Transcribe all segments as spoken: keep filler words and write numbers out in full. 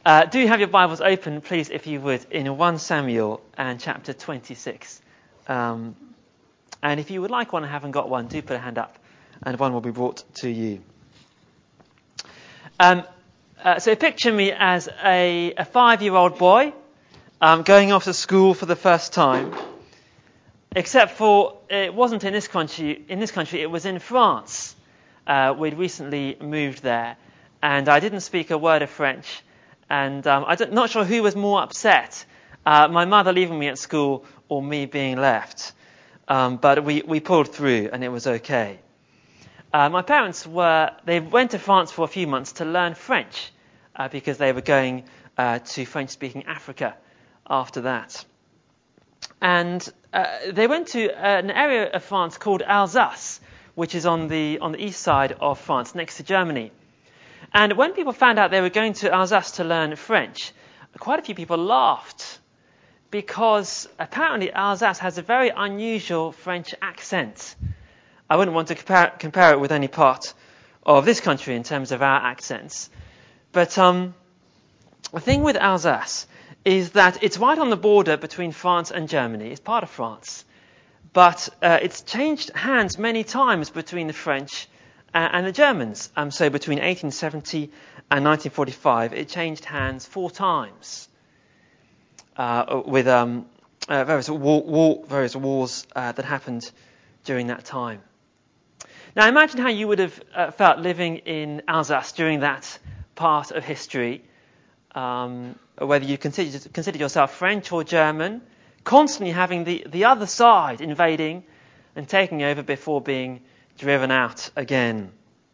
Uh, do have your Bibles open, please, if you would, in First Samuel and chapter twenty-six. Um, and if you would like one and haven't got one, do put a hand up, and one will be brought to you. Um, uh, so picture me as a, a five-year-old boy um, going off to school for the first time. Except for it wasn't in this country. In this country, it was in France. Uh, we'd recently moved there, and I didn't speak a word of French. And um, I'm not sure who was more upset, uh, my mother leaving me at school or me being left. Um, but we, we pulled through, and it was okay. Uh, my parents were, they went to France for a few months to learn French, uh, because they were going uh, to French-speaking Africa after that. And uh, they went to an area of France called Alsace, which is on the on the east side of France, next to Germany. And when people found out they were going to Alsace to learn French, quite a few people laughed, because apparently Alsace has a very unusual French accent. I wouldn't want to compare, compare it with any part of this country in terms of our accents. But um, the thing with Alsace is that it's right on the border between France and Germany. It's part of France. But uh, it's changed hands many times between the French uh, and the Germans. Um, so between eighteen seventy and nineteen forty-five, it changed hands four times uh, with um, uh, various, war, war, various wars uh, that happened during that time. Now imagine how you would have uh, felt living in Alsace during that part of history. Um, whether you consider, consider yourself French or German, constantly having the, the other side invading and taking over before being driven out again.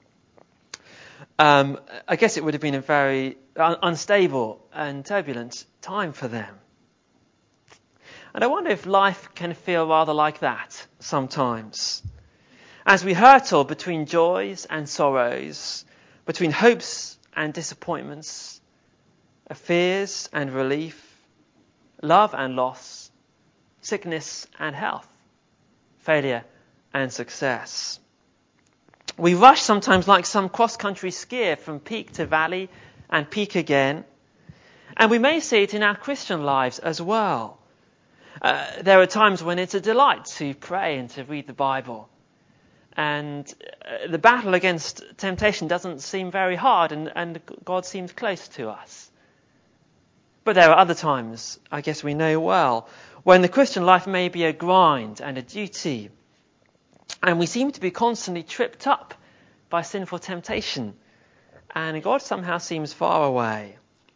Um, I guess it would have been a very un- unstable and turbulent time for them. And I wonder if life can feel rather like that sometimes. As we hurtle between joys and sorrows, between hopes and disappointments, fears and relief, love and loss, sickness and health, failure and success. We rush sometimes like some cross-country skier from peak to valley and peak again. And we may see it in our Christian lives as well. Uh, there are times when it's a delight to pray and to read the Bible. And uh, the battle against temptation doesn't seem very hard, and, and God seems close to us. But there are other times, I guess we know well, when the Christian life may be a grind and a duty, and we seem to be constantly tripped up by sinful temptation, and God somehow seems far away.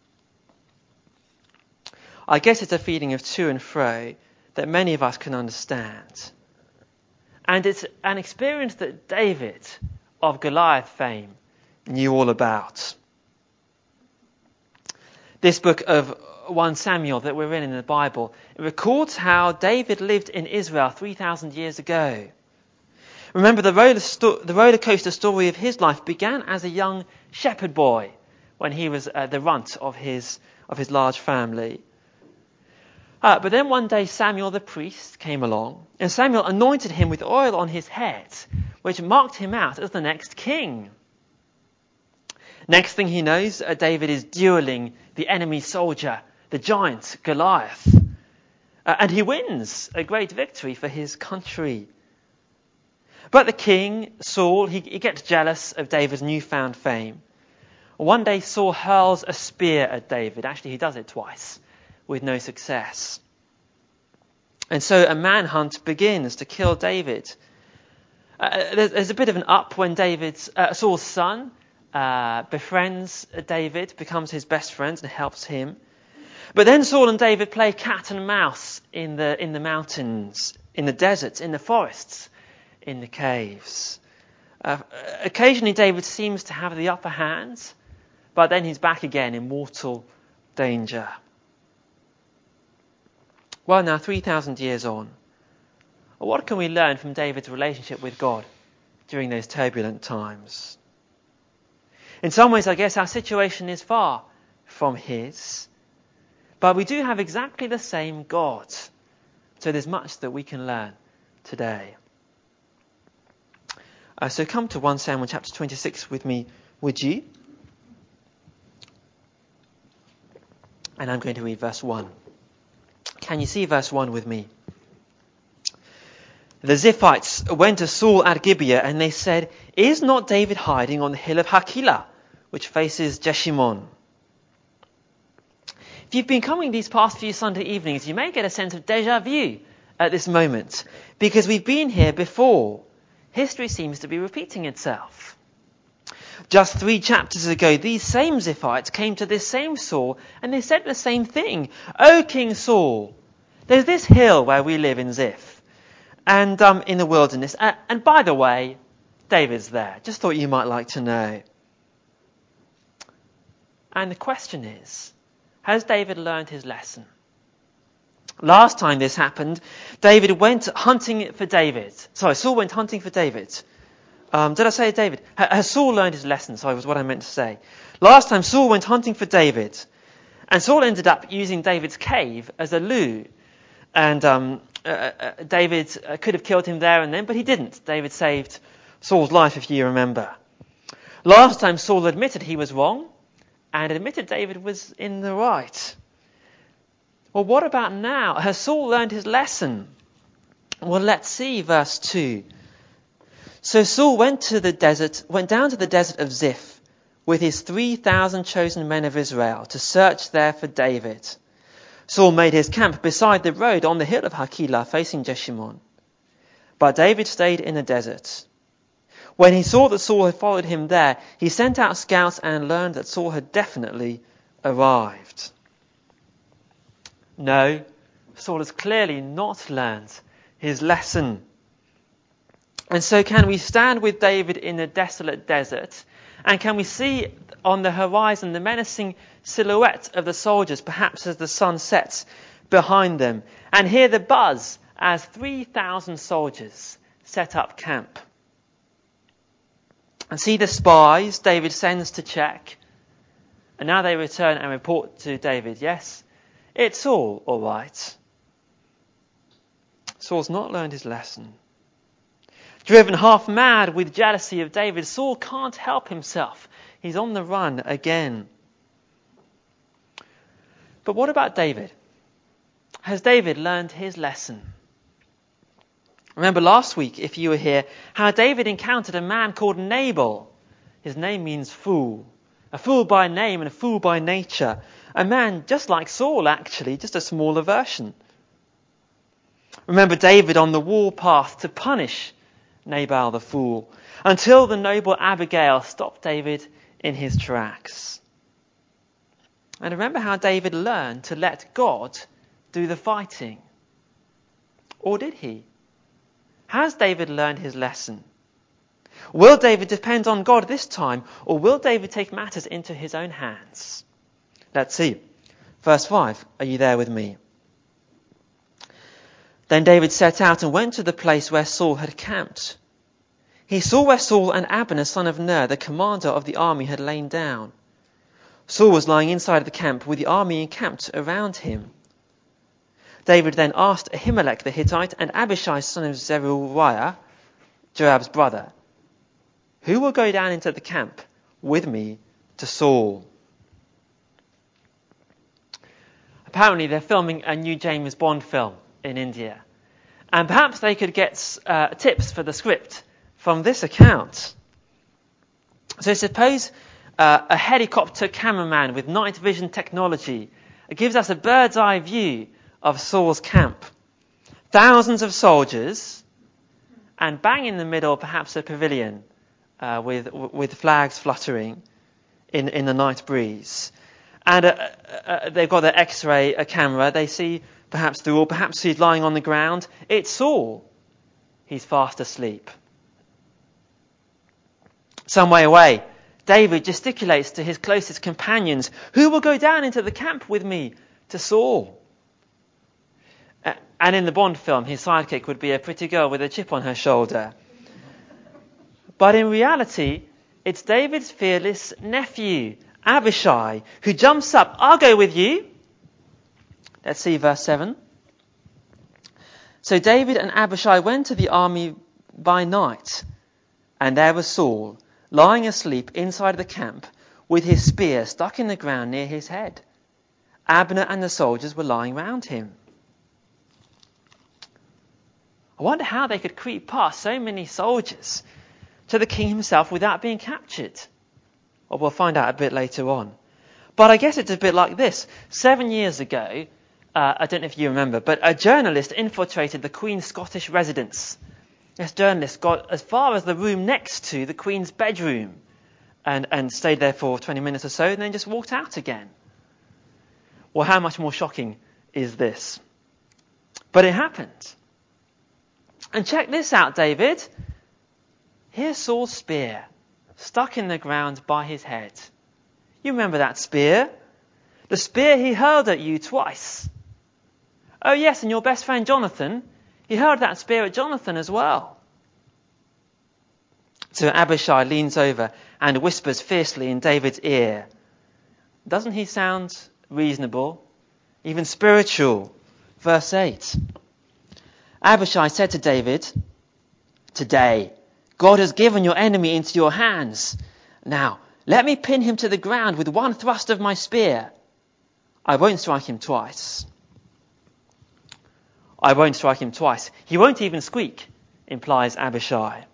I guess it's a feeling of to and fro that many of us can understand. And it's an experience that David of Goliath fame knew all about. This book of First Samuel that we're in in the Bible, it records how David lived in Israel three thousand years ago. Remember, the roller, sto- the roller coaster story of his life began as a young shepherd boy when he was uh, the runt of his of his large family. Uh, but then one day Samuel the priest came along, and Samuel anointed him with oil on his head, which marked him out as the next king. Next thing he knows, uh, David is dueling the enemy soldier, the giant Goliath. Uh, and he wins a great victory for his country. But the king, Saul, he, he gets jealous of David's newfound fame. One day Saul hurls a spear at David. Actually, he does it twice, with no success. And so a manhunt begins to kill David. Uh, there's, there's a bit of an up when David's, uh, Saul's son, Uh, befriends David, becomes his best friend and helps him. But then Saul and David play cat and mouse in the in the mountains, in the deserts, in the forests, in the caves. Uh, occasionally David seems to have the upper hand, but then he's back again in mortal danger. Well, now three thousand years on, what can we learn from David's relationship with God during those turbulent times? In some ways, I guess our situation is far from his, but we do have exactly the same God. So there's much that we can learn today. Uh, so come to First Samuel chapter twenty-six with me, would you? And I'm going to read verse one. Can you see verse one with me? The Ziphites went to Saul at Gibeah, and they said, "Is not David hiding on the hill of Hakilah, which faces Jeshimon?" If you've been coming these past few Sunday evenings, you may get a sense of déjà vu at this moment, because we've been here before. History seems to be repeating itself. Just three chapters ago, these same Ziphites came to this same Saul, and they said the same thing. "O King Saul, there's this hill where we live in Ziph, and um, in the wilderness. Uh, and by the way, David's there. Just thought you might like to know." And the question is, has David learned his lesson? Last time this happened, David went hunting for David. Sorry, Saul went hunting for David. Um, did I say David? Has Saul learned his lesson? Sorry, was what I meant to say. Last time Saul went hunting for David, and Saul ended up using David's cave as a loo. And um, uh, uh, David uh, could have killed him there and then, but he didn't. David saved Saul's life, if you remember. Last time Saul admitted he was wrong, and admitted David was in the right. Well, what about now? Has Saul learned his lesson? Well, let's see verse two. So Saul went to the desert, went down to the desert of Ziph with his three thousand chosen men of Israel to search there for David. Saul made his camp beside the road on the hill of Hakilah facing Jeshimon. But David stayed in the desert. When he saw that Saul had followed him there, he sent out scouts and learned that Saul had definitely arrived. No, Saul has clearly not learned his lesson. And so can we stand with David in the desolate desert, and can we see on the horizon the menacing silhouette of the soldiers, perhaps as the sun sets behind them, and hear the buzz as three thousand soldiers set up camp? And see the spies David sends to check, and now they return and report to David, yes, it's all all right. Saul's not learned his lesson. Driven half mad with jealousy of David, Saul can't help himself. He's on the run again. But what about David? Has David learned his lesson? Remember last week, if you were here, how David encountered a man called Nabal. His name means fool. A fool by name and a fool by nature. A man just like Saul, actually, just a smaller version. Remember David on the warpath to punish Nabal the fool, until the noble Abigail stopped David in his tracks. And remember how David learned to let God do the fighting. Or did he? Has David learned his lesson? Will David depend on God this time, or will David take matters into his own hands? Let's see. Verse five. Are you there with me? Then David set out and went to the place where Saul had camped. He saw where Saul and Abner, son of Ner, the commander of the army, had lain down. Saul was lying inside the camp with the army encamped around him. David then asked Ahimelech the Hittite and Abishai, son of Zeruiah, Joab's brother, "Who will go down into the camp with me to Saul?" Apparently they're filming a new James Bond film in India. And perhaps they could get uh, tips for the script from this account. So suppose uh, a helicopter cameraman with night vision technology gives us a bird's eye view of Saul's camp. Thousands of soldiers, and bang in the middle perhaps a pavilion uh, with with flags fluttering in, in the night breeze. And uh, uh, they've got their X-ray a camera. They see perhaps through, or perhaps he's lying on the ground. It's Saul. He's fast asleep. Some way away, David gesticulates to his closest companions, "Who will go down into the camp with me to Saul?" Uh, and in the Bond film, his sidekick would be a pretty girl with a chip on her shoulder. But in reality, it's David's fearless nephew, Abishai, who jumps up. "I'll go with you." Let's see verse seven. So David and Abishai went to the army by night, and there was Saul, lying asleep inside the camp, with his spear stuck in the ground near his head. Abner and the soldiers were lying round him. I wonder how they could creep past so many soldiers to the king himself without being captured. Well, we'll find out a bit later on. But I guess it's a bit like this. Seven years ago, uh, I don't know if you remember, but a journalist infiltrated the Queen's Scottish residence. This journalist got as far as the room next to the Queen's bedroom and, and stayed there for twenty minutes or so and then just walked out again. Well, how much more shocking is this? But it happened. And check this out, David. Here's Saul's spear, stuck in the ground by his head. You remember that spear? The spear he hurled at you twice. Oh yes, and your best friend Jonathan, he hurled that spear at Jonathan as well. So Abishai leans over and whispers fiercely in David's ear. Doesn't he sound reasonable, even spiritual? Verse eight. Abishai said to David, "Today, God has given your enemy into your hands. Now, let me pin him to the ground with one thrust of my spear. I won't strike him twice." I won't strike him twice. He won't even squeak, implies Abishai.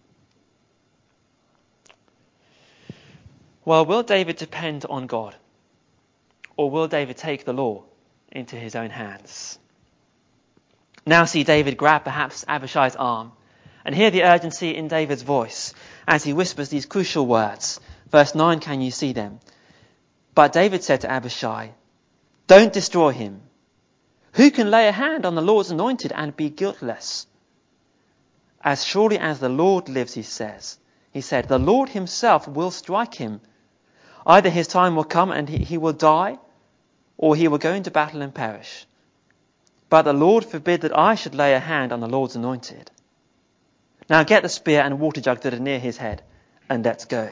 Well, will David depend on God? Or will David take the law into his own hands? Now see David grab perhaps Abishai's arm and hear the urgency in David's voice as he whispers these crucial words. Verse nine, can you see them? But David said to Abishai, "Don't destroy him. Who can lay a hand on the Lord's anointed and be guiltless? As surely as the Lord lives," he says, he said, "the Lord himself will strike him. Either his time will come and he, he will die, or he will go into battle and perish. But the Lord forbid that I should lay a hand on the Lord's anointed. Now get the spear and water jug that are near his head, and let's go."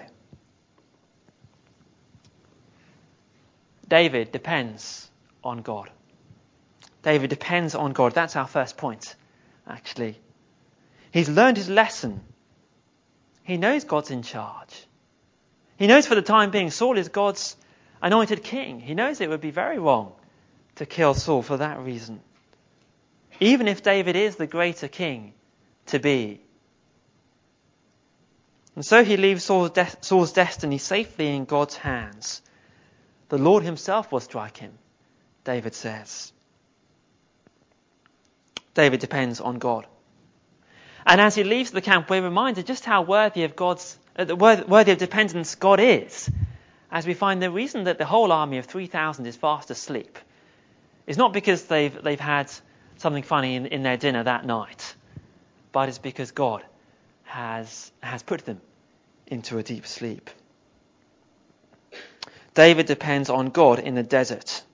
David depends on God. David depends on God. That's our first point, actually. He's learned his lesson. He knows God's in charge. He knows for the time being Saul is God's anointed king. He knows it would be very wrong to kill Saul for that reason. Even if David is the greater king to be. And so he leaves Saul's, de- Saul's destiny safely in God's hands. The Lord himself will strike him, David says. David depends on God. And as he leaves the camp, we're reminded just how worthy of God's uh, worthy of dependence God is, as we find the reason that the whole army of three thousand is fast asleep is not because they've they've had something funny in, in their dinner that night, but it's because God has has put them into a deep sleep. David depends on God in the desert.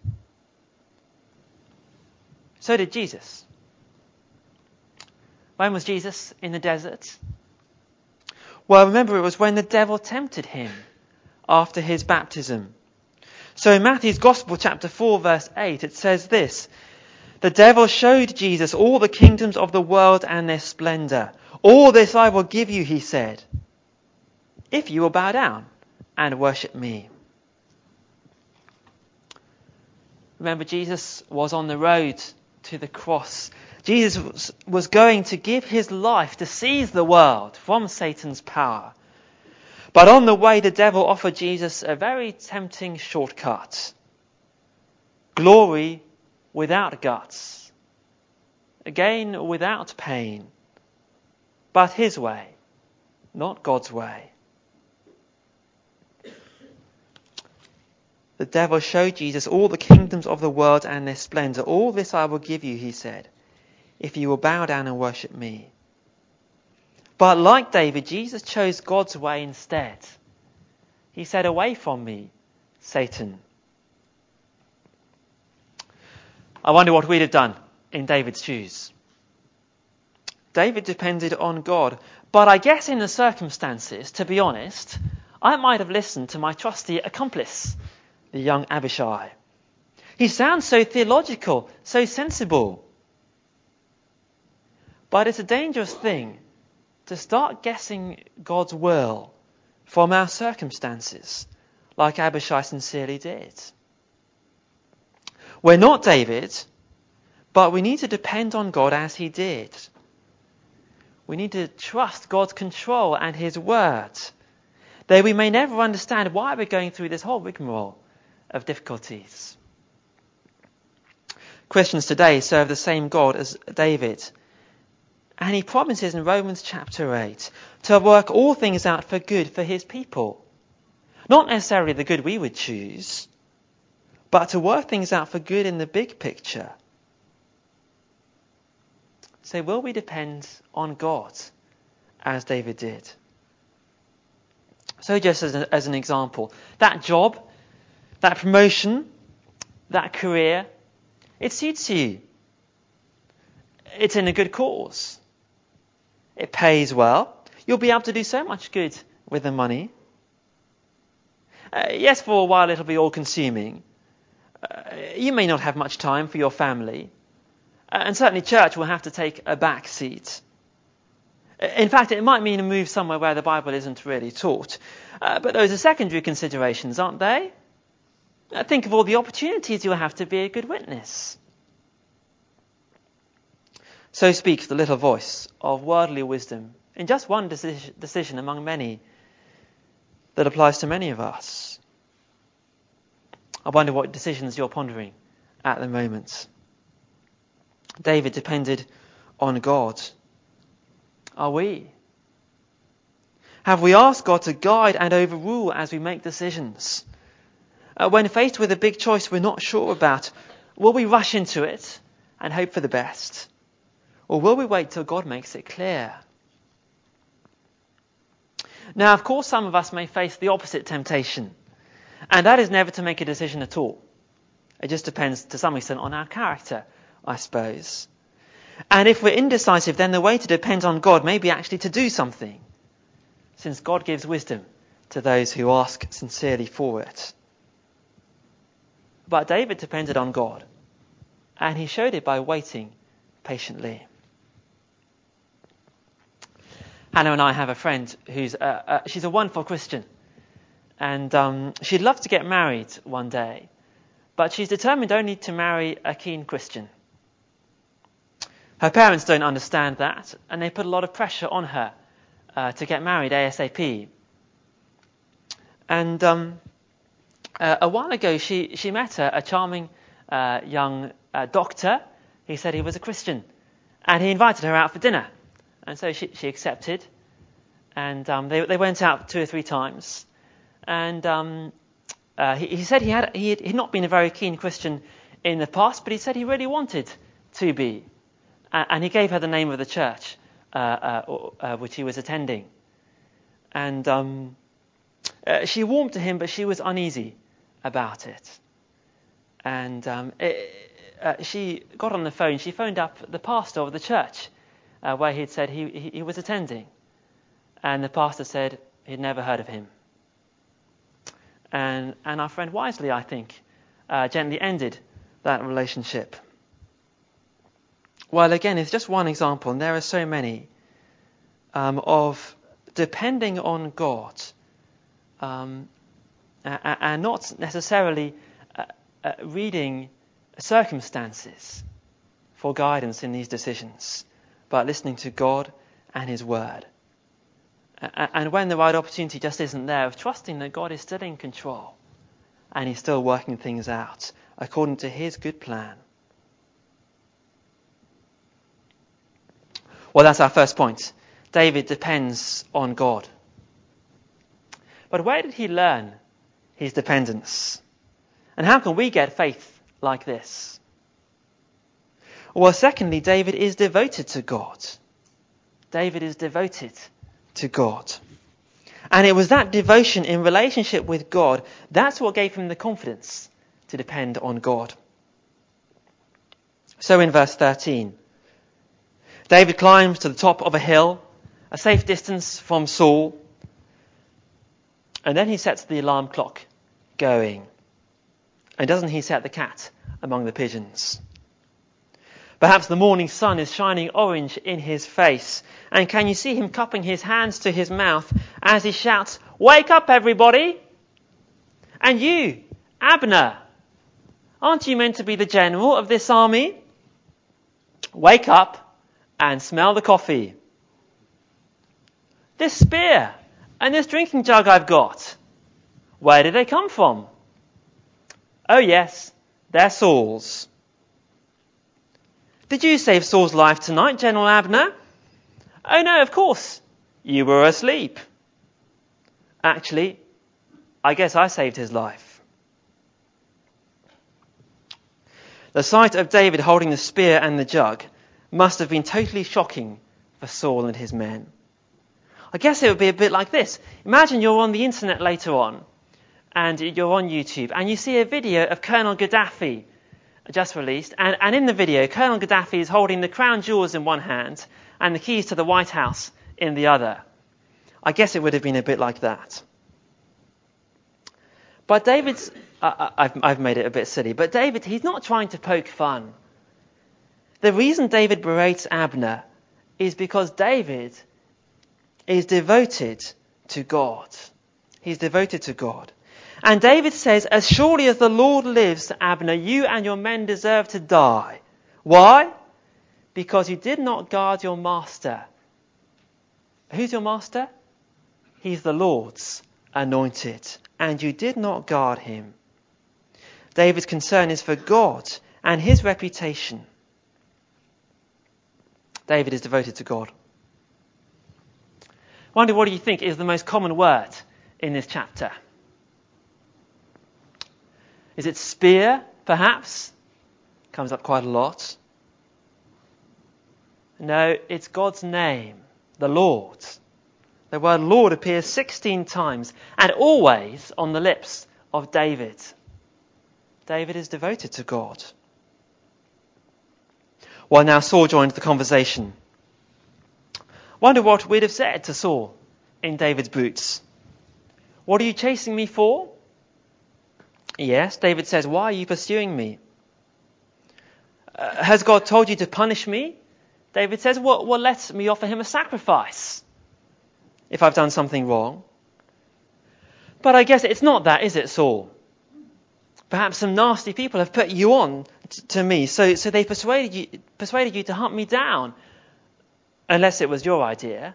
So did Jesus. When was Jesus in the desert? Well, remember, it was when the devil tempted him after his baptism. So in Matthew's Gospel, chapter four, verse eight, it says this: "The devil showed Jesus all the kingdoms of the world and their splendor. All this I will give you," he said, "if you will bow down and worship me." Remember, Jesus was on the road to the cross. Jesus was going to give his life to seize the world from Satan's power. But on the way, the devil offered Jesus a very tempting shortcut. Glory without guts. Again, without pain. But his way, not God's way. The devil showed Jesus all the kingdoms of the world and their splendor. "All this I will give you," he said, "if you will bow down and worship me." But like David, Jesus chose God's way instead. He said, "Away from me, Satan." I wonder what we'd have done in David's shoes. David depended on God. But I guess in the circumstances, to be honest, I might have listened to my trusty accomplice, the young Abishai. He sounds so theological, so sensible. But it's a dangerous thing to start guessing God's will from our circumstances, like Abishai sincerely did. We're not David, but we need to depend on God as he did. We need to trust God's control and his word, though we may never understand why we're going through this whole rigmarole of difficulties. Christians today serve the same God as David, and he promises in Romans chapter eight to work all things out for good for his people. Not necessarily the good we would choose, but to work things out for good in the big picture. So will we depend on God as David did? So just as, a, as an example, that job, that promotion, that career, it suits you. It's in a good cause. It pays well. You'll be able to do so much good with the money. Uh, yes, for a while it'll be all-consuming. Uh, you may not have much time for your family. Uh, and certainly church will have to take a back seat. In fact, it might mean a move somewhere where the Bible isn't really taught. Uh, but those are secondary considerations, aren't they? Uh, think of all the opportunities you'll have to be a good witness. So speaks the little voice of worldly wisdom in just one decision, decision among many that applies to many of us. I wonder what decisions you're pondering at the moment. David depended on God. Are we? Have we asked God to guide and overrule as we make decisions? Uh, when faced with a big choice we're not sure about, will we rush into it and hope for the best? Or will we wait till God makes it clear? Now, of course, some of us may face the opposite temptation, and that is never to make a decision at all. It just depends to some extent on our character, I suppose. And if we're indecisive, then the way to depend on God may be actually to do something, since God gives wisdom to those who ask sincerely for it. But David depended on God, and he showed it by waiting patiently. Hannah and I have a friend who's uh, uh, she's a wonderful Christian, and um, she'd love to get married one day, but she's determined only to marry a keen Christian. Her parents don't understand that, and they put a lot of pressure on her uh, to get married ASAP. And um, uh, a while ago, she she met a, a charming uh, young uh, doctor. He said he was a Christian, and he invited her out for dinner. And so she, she accepted, and um, they they went out two or three times. And um, uh, he, he said he had he had he'd not been a very keen Christian in the past, but he said he really wanted to be. Uh, and he gave her the name of the church uh, uh, uh, which he was attending. And um, uh, she warmed to him, but she was uneasy about it. And um, it, uh, she got on the phone. She phoned up the pastor of the church Uh, where he'd said he, he, he was attending. And the pastor said he'd never heard of him. And and our friend wisely, I think, uh, gently ended that relationship. Well, again, it's just one example, and there are so many, um, of depending on God um, and, and not necessarily uh, uh, reading circumstances for guidance in these decisions, but listening to God and his word. And when the right opportunity just isn't there, of trusting that God is still in control and he's still working things out according to his good plan. Well, that's our first point. David depends on God. But where did he learn his dependence? And how can we get faith like this? Well, secondly, David is devoted to God. David is devoted to God. And it was that devotion in relationship with God, that's what gave him the confidence to depend on God. So in verse thirteen, David climbs to the top of a hill, a safe distance from Saul, and then he sets the alarm clock going. And doesn't he set the cat among the pigeons? Perhaps the morning sun is shining orange in his face. And can you see him cupping his hands to his mouth as he shouts, "Wake up, everybody! And you, Abner, Aren't you meant to be the general of this army? Wake up and smell the coffee. This spear and this drinking jug I've got, where did they come from? Oh yes, they're Saul's. Did you save Saul's life tonight, General Abner? Oh no, of course. You were asleep. Actually, I guess I saved his life. The sight of David holding the spear and the jug must have been totally shocking for Saul and his men. I guess it would be a bit like this. Imagine you're on the internet later on, and you're on YouTube, and you see a video of Colonel Gaddafi just released, and, and in the video, Colonel Gaddafi is holding the crown jewels in one hand and the keys to the White House in the other. I guess it would have been a bit like that. But David's, uh, I've, I've made it a bit silly, but David, he's not trying to poke fun. The reason David berates Abner is because David is devoted to God. He's devoted to God. And David says, as surely as the Lord lives, Abner, you and your men deserve to die. Why? Because you did not guard your master. Who's your master? He's the Lord's anointed. And you did not guard him. David's concern is for God and his reputation. David is devoted to God. I wonder, what do you think is the most common word in this chapter? Is it spear, perhaps? Comes up quite a lot. No, it's God's name, the Lord. The word Lord appears sixteen times and always on the lips of David. David is devoted to God. Well, now Saul joined the conversation. Wonder what we'd have said to Saul in David's boots. What are you chasing me for? Yes, David says, why are you pursuing me? Uh, has God told you to punish me? David says, well, well, let me offer him a sacrifice if I've done something wrong. But I guess it's not that, is it, Saul? Perhaps some nasty people have put you on t- to me, so, so they persuaded you, persuaded you to hunt me down, unless it was your idea.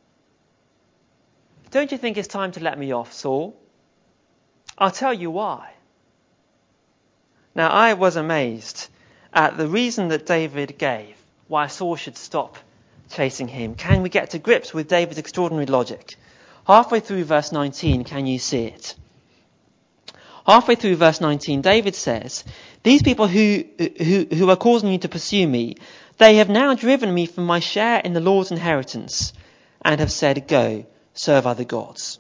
Don't you think it's time to let me off, Saul? I'll tell you why. Now, I was amazed at the reason that David gave why Saul should stop chasing him. Can we get to grips with David's extraordinary logic? Halfway through verse nineteen, can you see it? Halfway through verse nineteen, David says, these people who, who, who are causing you to pursue me, they have now driven me from my share in the Lord's inheritance and have said, go, serve other gods.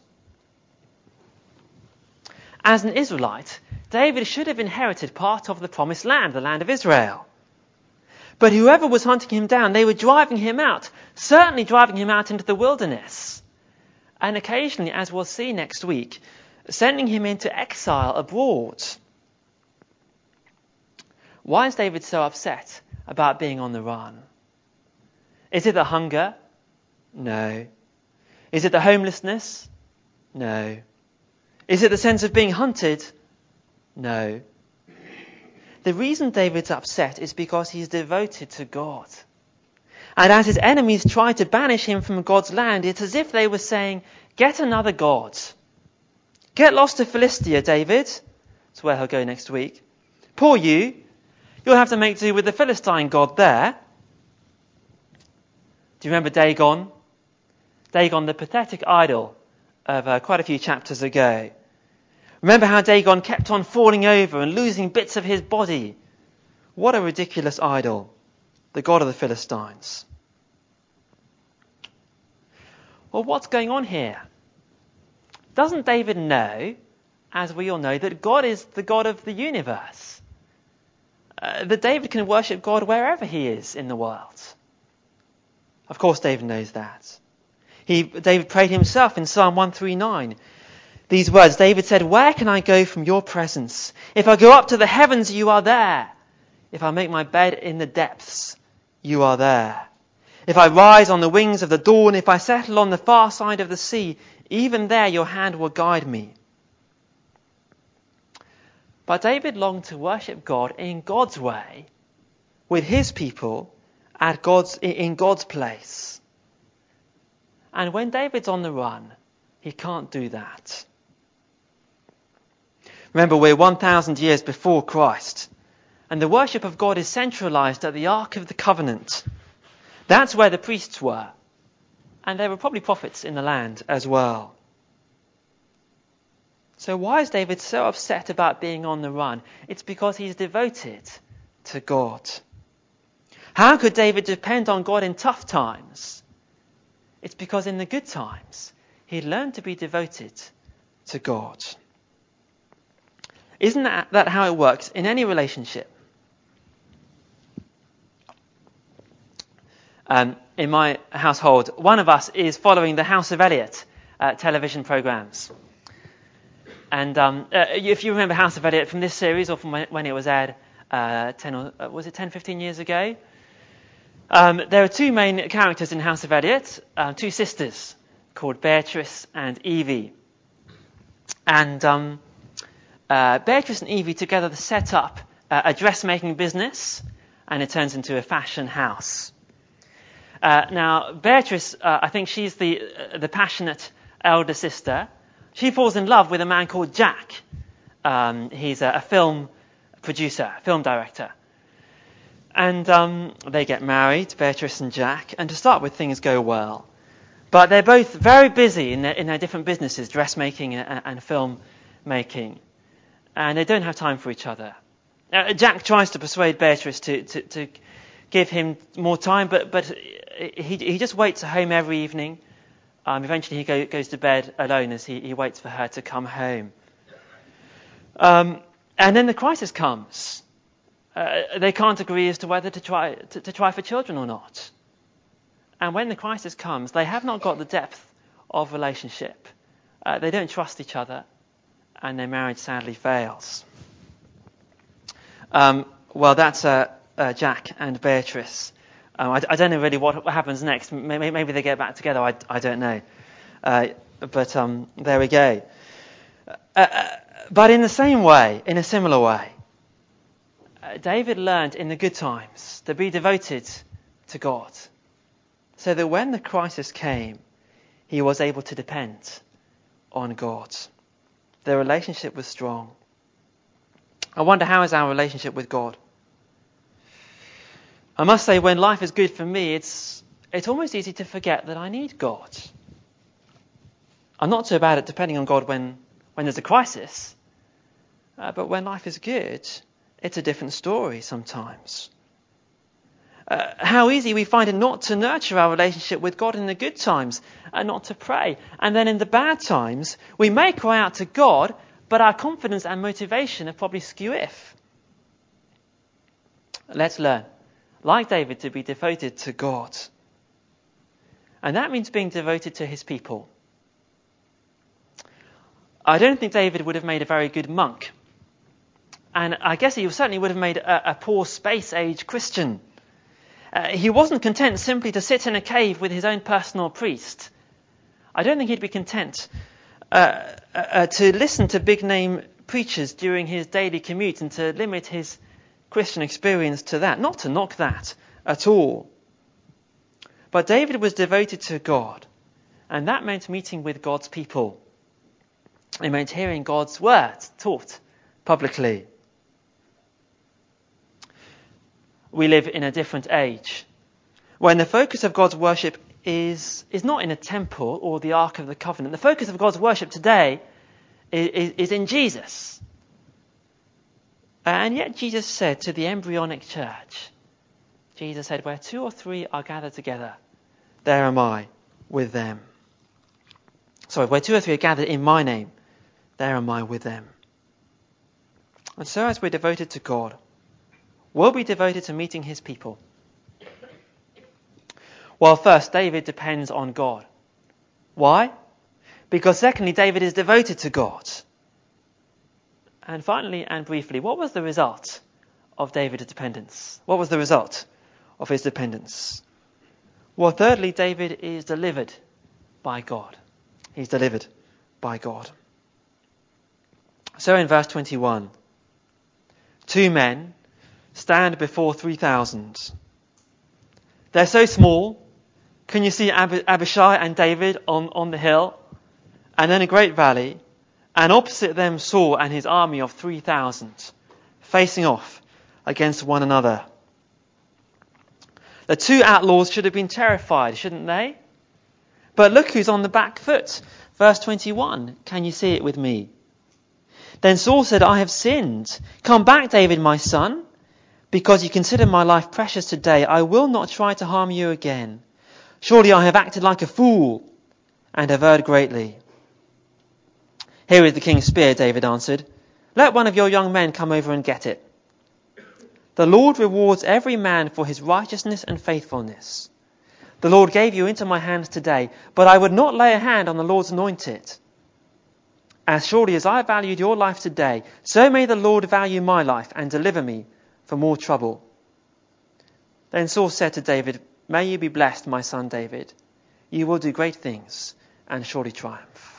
As an Israelite, David should have inherited part of the promised land, the land of Israel. But whoever was hunting him down, they were driving him out, certainly driving him out into the wilderness. And occasionally, as we'll see next week, sending him into exile abroad. Why is David so upset about being on the run? Is it the hunger? No. Is it the homelessness? No. Is it the sense of being hunted? No. The reason David's upset is because he's devoted to God. And as his enemies try to banish him from God's land, it's as if they were saying, get another god. Get lost to Philistia, David. That's where he'll go next week. Poor you. You'll have to make do with the Philistine god there. Do you remember Dagon? Dagon, the pathetic idol of uh, quite a few chapters ago. Remember how Dagon kept on falling over and losing bits of his body? What a ridiculous idol, the god of the Philistines. Well, what's going on here? Doesn't David know, as we all know, that God is the God of the universe? Uh, that David can worship God wherever he is in the world. Of course David knows that. He, David prayed himself in Psalm one thirty-nine. These words, David said, where can I go from your presence? If I go up to the heavens, you are there. If I make my bed in the depths, you are there. If I rise on the wings of the dawn, if I settle on the far side of the sea, even there your hand will guide me. But David longed to worship God in God's way, with his people, at God's, in God's place. And when David's on the run, he can't do that. Remember, we're one thousand years before Christ, and the worship of God is centralized at the Ark of the Covenant. That's where the priests were, and there were probably prophets in the land as well. So why is David so upset about being on the run? It's because he's devoted to God. How could David depend on God in tough times? It's because in the good times, he learned to be devoted to God. Isn't that, that how it works in any relationship? Um, in my household, one of us is following the House of Eliot uh, television programs. And um, uh, if you remember House of Eliot from this series or from when, when it was aired uh, ten or uh, was it ten, fifteen years ago? Um, there are two main characters in House of Eliot, uh, two sisters called Beatrice and Evie. And um, uh, Beatrice and Evie together set up uh, a dressmaking business, and it turns into a fashion house. Uh, now, Beatrice, uh, I think she's the uh, the passionate elder sister. She falls in love with a man called Jack. Um, he's a, a film producer, film director. And um, they get married, Beatrice and Jack, and to start with, things go well. But they're both very busy in their, in their different businesses, dressmaking and, and film making. And they don't have time for each other. Uh, Jack tries to persuade Beatrice to, to, to give him more time, but, but he, he just waits at home every evening. Um, eventually he go, goes to bed alone as he, he waits for her to come home. Um, and then the crisis comes. Uh, they can't agree as to whether to try to, to try for children or not. And when the crisis comes, they have not got the depth of relationship. Uh, they don't trust each other, and their marriage sadly fails. Um, well, that's uh, uh, Jack and Beatrice. Um, I, I don't know really what, what happens next. Maybe, maybe they get back together. I, I don't know. Uh, but um, there we go. Uh, uh, but in the same way, in a similar way, uh, David learned in the good times to be devoted to God, so that when the crisis came, he was able to depend on God. Their relationship was strong. I wonder, how is our relationship with God? I must say, when life is good for me, it's it's almost easy to forget that I need God. I'm not so bad at depending on God when, when there's a crisis, uh, but when life is good, it's a different story sometimes. Uh, how easy we find it not to nurture our relationship with God in the good times and not to pray. And then in the bad times, we may cry out to God, but our confidence and motivation are probably skew-if. Let's learn, like David, to be devoted to God. And that means being devoted to his people. I don't think David would have made a very good monk. And I guess he certainly would have made a, a poor space-age Christian. Uh, he wasn't content simply to sit in a cave with his own personal priest. I don't think he'd be content uh, uh, to listen to big-name preachers during his daily commute and to limit his Christian experience to that. Not to knock that at all. But David was devoted to God, and that meant meeting with God's people. It meant hearing God's word taught publicly. We live in a different age, when the focus of God's worship is, is not in a temple or the Ark of the Covenant. The focus of God's worship today is, is, is in Jesus. And yet Jesus said to the embryonic church, Jesus said, where two or three are gathered together, there am I with them. Sorry, where two or three are gathered in my name, there am I with them. And so as we're devoted to God, we'll be devoted to meeting his people. Well, first, David depends on God. Why? Because secondly, David is devoted to God. And finally and briefly, what was the result of David's dependence? What was the result of his dependence? Well, thirdly, David is delivered by God. He's delivered by God. So in verse twenty-one, two men stand before three thousand. They're so small. Can you see Ab- Abishai and David on, on the hill? And then a great valley. And opposite them Saul and his army of three thousand facing off against one another. The two outlaws should have been terrified, shouldn't they? But look who's on the back foot. Verse twenty-one. Can you see it with me? Then Saul said, I have sinned. Come back, David, my son. Because you consider my life precious today, I will not try to harm you again. Surely I have acted like a fool and have erred greatly. Here is the king's spear, David answered. Let one of your young men come over and get it. The Lord rewards every man for his righteousness and faithfulness. The Lord gave you into my hands today, but I would not lay a hand on the Lord's anointed. As surely as I valued your life today, so may the Lord value my life and deliver me from more trouble. Then Saul said to David, May you be blessed, my son David. You will do great things and surely triumph.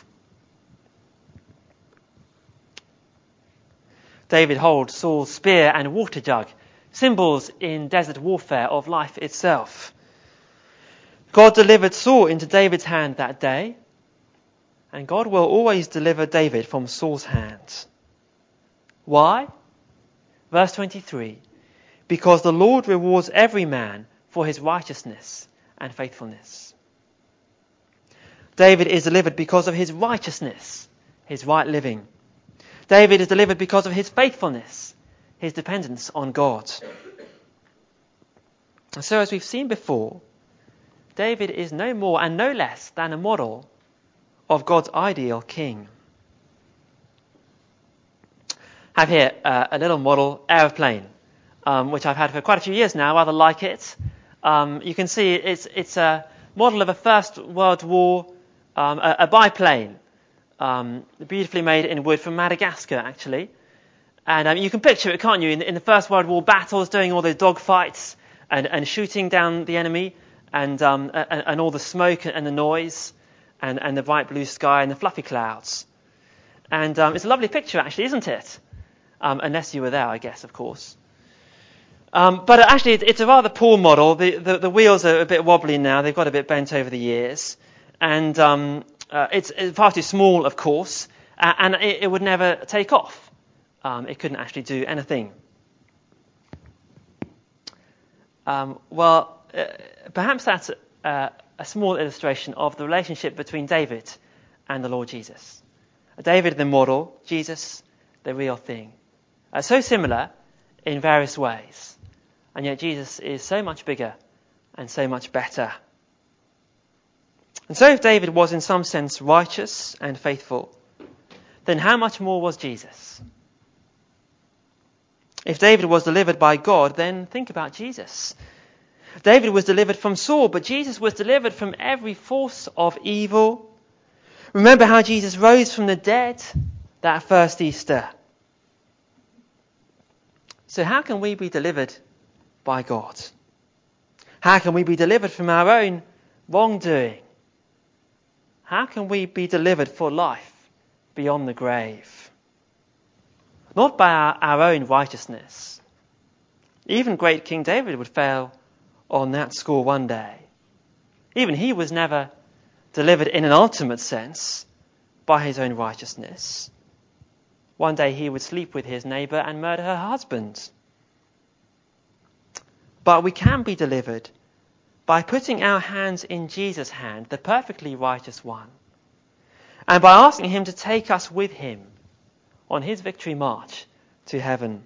David holds Saul's spear and water jug, symbols in desert warfare of life itself. God delivered Saul into David's hand that day, and God will always deliver David from Saul's hand. Why? Verse twenty-three, because the Lord rewards every man for his righteousness and faithfulness. David is delivered because of his righteousness, his right living. David is delivered because of his faithfulness, his dependence on God. And so, as we've seen before, David is no more and no less than a model of God's ideal king. I have here uh, a little model aeroplane, um, which I've had for quite a few years now. I rather like it. Um, you can see it's it's a model of a First World War, um, a, a biplane, um, beautifully made in wood from Madagascar, actually. And um, you can picture it, can't you, in, in the First World War battles, doing all those dogfights and, and shooting down the enemy, and, um, and and all the smoke and the noise, and, and the bright blue sky and the fluffy clouds. And um, it's a lovely picture, actually, isn't it? Um, unless you were there, I guess, of course. Um, but actually, it, it's a rather poor model. The, the, the wheels are a bit wobbly now. They've got a bit bent over the years. And um, uh, it's, it's far too small, of course. Uh, and it, it would never take off. Um, it couldn't actually do anything. Um, well, uh, perhaps that's uh, a small illustration of the relationship between David and the Lord Jesus. David, the model, Jesus, the real thing. Uh, so similar in various ways. And yet Jesus is so much bigger and so much better. And so if David was in some sense righteous and faithful, then how much more was Jesus? If David was delivered by God, then think about Jesus. David was delivered from Saul, but Jesus was delivered from every force of evil. Remember how Jesus rose from the dead that first Easter. So how can we be delivered by God? How can we be delivered from our own wrongdoing? How can we be delivered for life beyond the grave? Not by our, our own righteousness. Even great King David would fail on that score one day. Even he was never delivered in an ultimate sense by his own righteousness. One day he would sleep with his neighbour and murder her husband. But we can be delivered by putting our hands in Jesus' hand, the perfectly righteous one, and by asking him to take us with him on his victory march to heaven.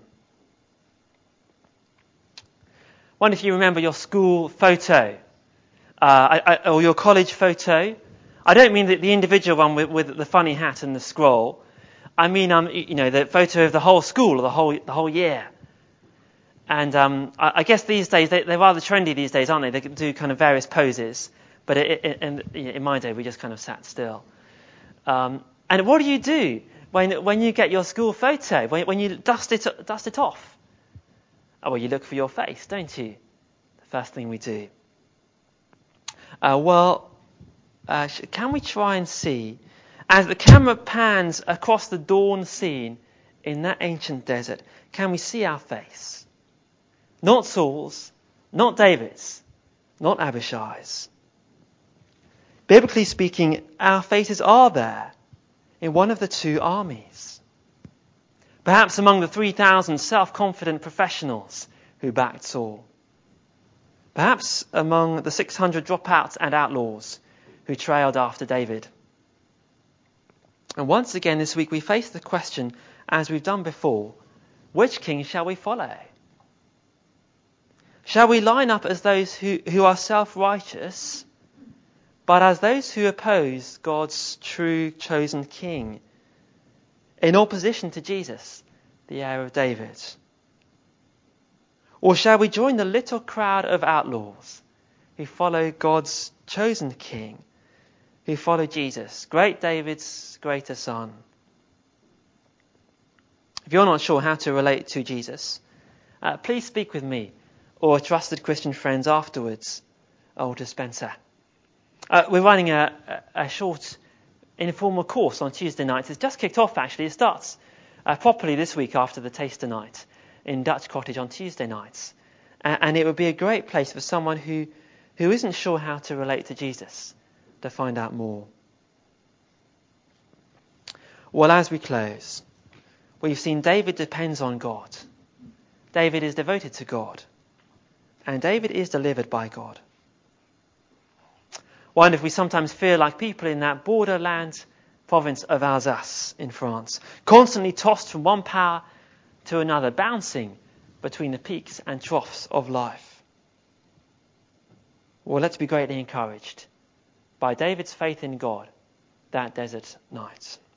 I wonder if you remember your school photo, uh, I, I, or your college photo. I don't mean the, the individual one with, with the funny hat and the scroll. I mean, um, you know, the photo of the whole school or the whole the whole year. And um, I, I guess these days they, they're rather trendy these days, aren't they? They can do kind of various poses. But it, it, in, in my day, we just kind of sat still. Um, and what do you do when when you get your school photo? When, when you dust it dust it off? Oh, well, you look for your face, don't you? The first thing we do. Uh, well, uh, can we try and see, as the camera pans across the dawn scene in that ancient desert, can we see our face? Not Saul's, not David's, not Abishai's. Biblically speaking, our faces are there in one of the two armies. Perhaps among the three thousand self-confident professionals who backed Saul. Perhaps among the six hundred dropouts and outlaws who trailed after David. And once again this week we face the question, as we've done before, which king shall we follow? Shall we line up as those who, who are self-righteous, but as those who oppose God's true chosen king, in opposition to Jesus, the heir of David? Or shall we join the little crowd of outlaws who follow God's chosen king, who follow Jesus, great David's greater son? If you're not sure how to relate to Jesus, uh, please speak with me or trusted Christian friends afterwards, or to Spencer. Uh, we're running a, a, a short informal course on Tuesday nights. It's just kicked off, actually. It starts uh, properly this week after the taster night in Dutch Cottage on Tuesday nights. Uh, and it would be a great place for someone who, who isn't sure how to relate to Jesus to find out more. Well, as we close, we've seen David depends on God. David is devoted to God. And David is delivered by God. Wonder if we sometimes feel like people in that borderland province of Alsace in France, constantly tossed from one power to another, bouncing between the peaks and troughs of life. Well, let's be greatly encouraged by David's faith in God that desert night.